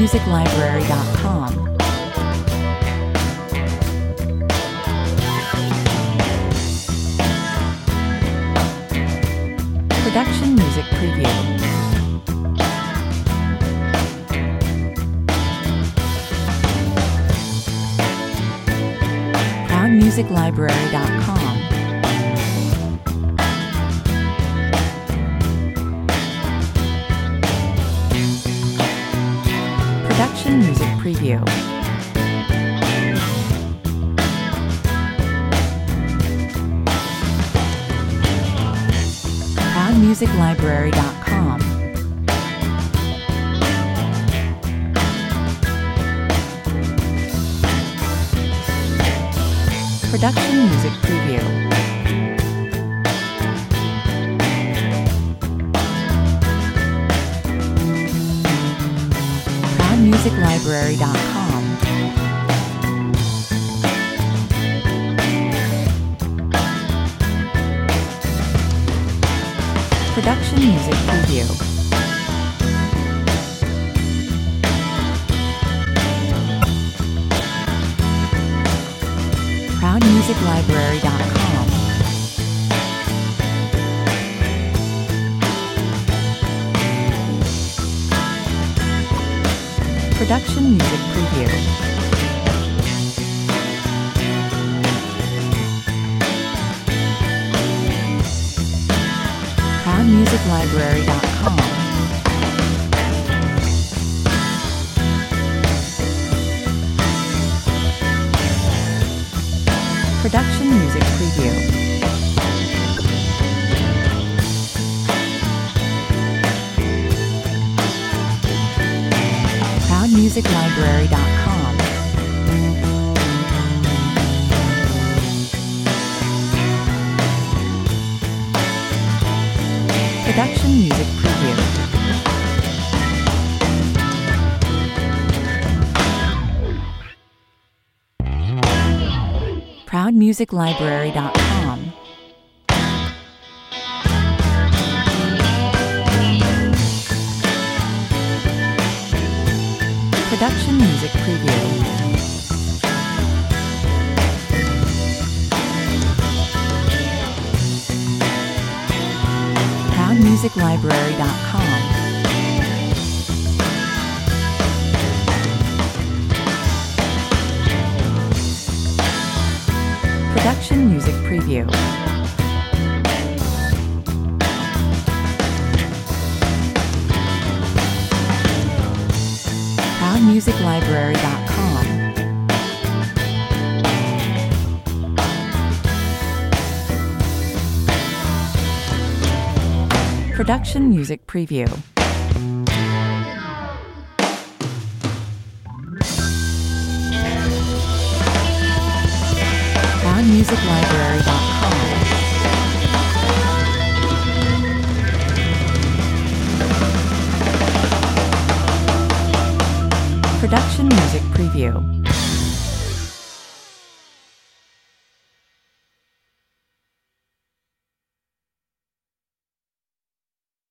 ProudMusicLibrary.com. Production Music Preview. ProudMusicLibrary.com. Production Music Preview. ProudMusicLibrary.com. Production Music Preview. ProudMusicLibrary.com. Production Music Preview. ProudMusicLibrary.com. Production Music Preview. ProudMusicLibrary.com. Production Music Preview. ProudMusicLibrary.com. Production Music Preview. ProudMusicLibrary.com. Production Music Preview. ProudMusicLibrary.com. Production Music Preview. ProudMusicLibrary.com. Production Music Preview. ProudMusicLibrary.com. Production Music Preview.